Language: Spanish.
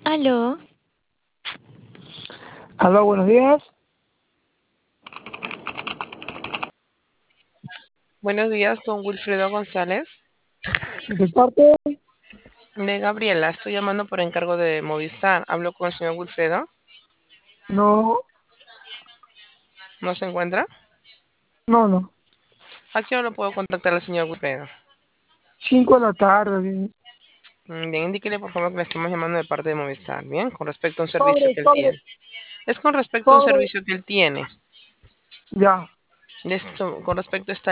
Aló, Aló, buenos días. Buenos días, con Wilfredo González. ¿De parte? De Gabriela, estoy llamando por encargo de Movistar. Hablo con el señor Wilfredo. No, ¿No se encuentra? no. ¿A qué hora lo puedo contactar al señor Wilfredo? 5 de la tarde. Bien. Bien, indíquele por favor que le estamos llamando de parte de Movistar. Bien, con respecto a un servicio Sobre, que él sobre, tiene. Es con respecto a un sobre. servicio que él tiene. Ya. Con respecto a esta